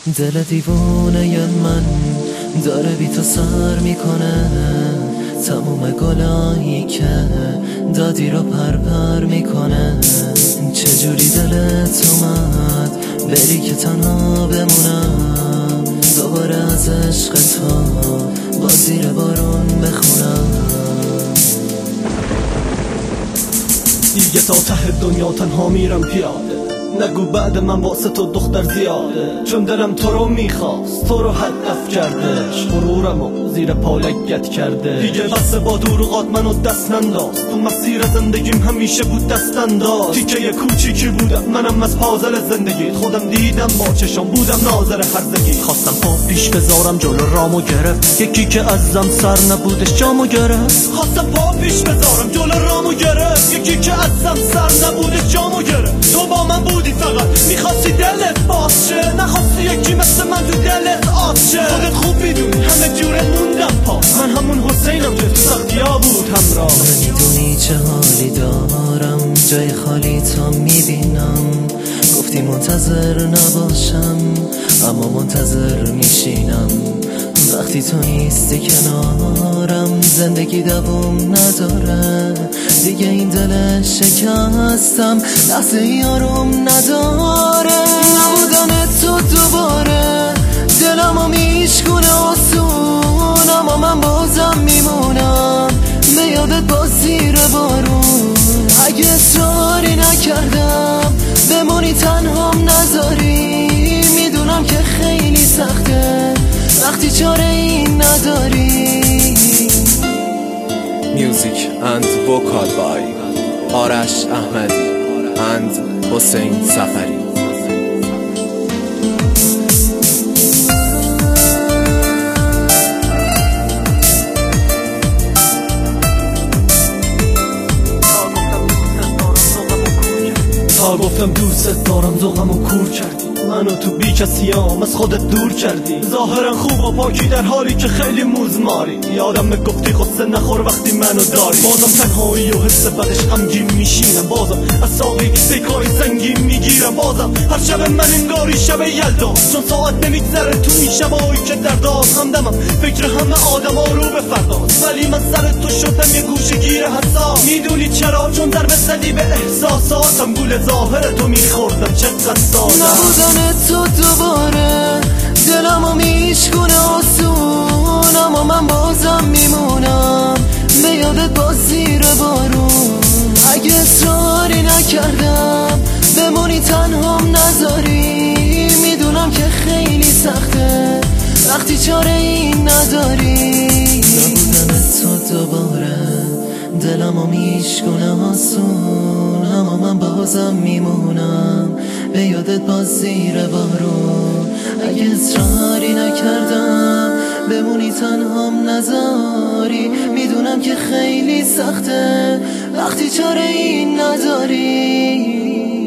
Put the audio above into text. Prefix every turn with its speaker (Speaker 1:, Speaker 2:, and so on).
Speaker 1: دل دیوونه من داره بی تو سر میکنه، تموم گلایی که دادی رو پرپر میکنه. چجوری دلت اومد بری که تنها بمونم، دوباره از عشق تو با زیر بارون بخونم.
Speaker 2: دیگه تا ته دنیا تنها میرم پیاده، نگو بعد من واسه تو دختر زیاده، چون دلم تو رو میخواست، تو رو هدف کردش، غرورمو زیر پا لگت کرده. دیگه بس با دروغات منو دست ننداز، تو مسیر زندگیم همیشه بود دست انداز. تیکه کوچیکی بودم منم از پازل زندگی، خودم دیدم با چشم بودم ناظر هرزگی. خواستم پا پیش بذارم جلو رامو گرفت، یکی که ازم سر نبودش جامو گرفت. خواستم پا پیش بذارم جلو رامو گرفت، یکی که ازم سر نبودش جامو گرفت. تو با من بودی فقط میخواستی دلت باز شه، نخواستی یکی مثل من تو دلت آز شه. خودت خوب میدونی همه جوره موندم پاس، من همون حسینم که تو سختیا بود همراه.
Speaker 1: نمیدونی چه حالی دارم، جای خالی تا میبینم. گفتی منتظر نباشم اما منتظر میشینم. وقتی تو نیستی کنارم زندگی دوام نداره، دیگه این دل شکستم لحظه یارم نداره. نبودن تو دوباره دلمو میشکونه آسون، اما من بازم میمونم به یادت با زیر بارون. اگه اصراری نکردم بمونی تنهام نذاری، میدونم که خیلی سخته وقتی چاره این نداری.
Speaker 3: Music and vocal by آرش احمدی and حسین سفری.
Speaker 2: تا گفتم دوست دارم ذوقمو کور کردی، منو تو بی کسیام از خودت دور کردی. ظاهرا خوب و پاکی در حالی که خیلی موزماری، یادم گفتی غصه نخور وقتی منو داری. بازم تنهایی و حس بدش غمگین میشینم، بازم از ساقی سیکاری سنگین میگیرم. بازم هر شب من انگاری شب یلدا، چون ساعت نمیگذره تو این شبایی که درداست. همدمم فکر همه آدما رو به فرداست، ولی من سر تو شدم یه گوشه گیر حساس. میدونی چرا؟ چون ضربه زدی به احساساتم، گول ظاهر تو میخوردم چقدر ساده.
Speaker 1: نبودن تو دوباره دلمو میشکونه آسون، اما من بازم میمونم به یادت با زیر بارون. اگه اصراری نکردم بمونی تنهام نذاری، میدونم که خیلی سخته وقتی چاره این نداری. نبودن تو دوباره دلمو میشکونه آسون، اما من بازم میمونم به یادت با زیر بارون. اگه اصراری نکردم بمونی تنهام نذاری، میدونم که خیلی سخته وقتی چاره این نداری.